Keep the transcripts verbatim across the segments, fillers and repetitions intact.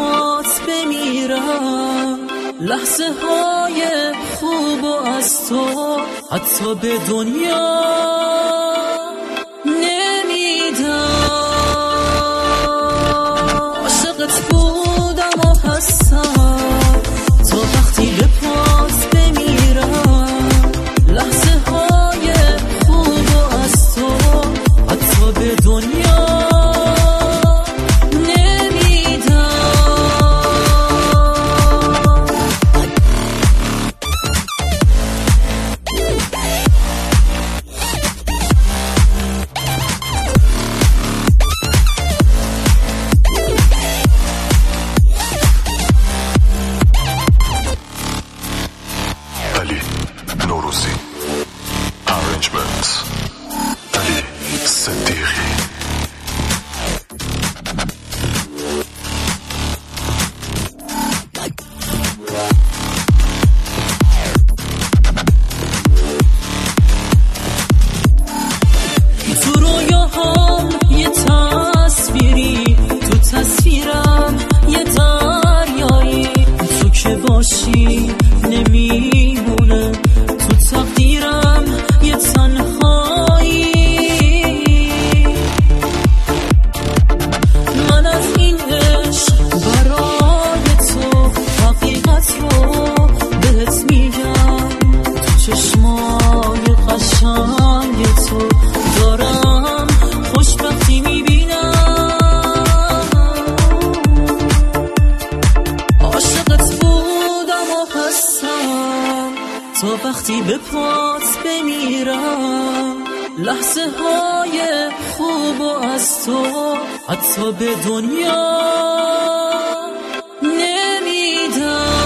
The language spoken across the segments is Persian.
پات بمیرم، لحظه های خوب و از تو حتی به دنیا نمیدم. عاشقت بودم و هستم تا وقتی به پات بمیرم، لحظه های خوب و از تو حتی به دنیا نوروزی Arrangements علی صدیقی. تو رویاهام یه تصویری، تو تصویرم یه دریایی، تو که باشی نمیمونه تو تقدیرم یه تنهایی. من از این عشق برای تو حقیقت رو بهت میگم، تو چشمای قشنگ تو دارم خوشبختی میبینم. عاشقت بودم و هستم تا وقتی به پات بمیرم، لحظه های خوب و از تو حتی به دنیا نمیدم.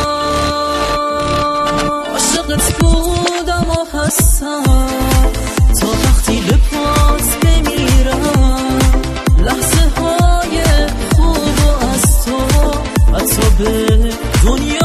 عاشقت بودم و هستم تا وقتی به پات بمیرم، لحظه های خوب و از تو حتی به دنیا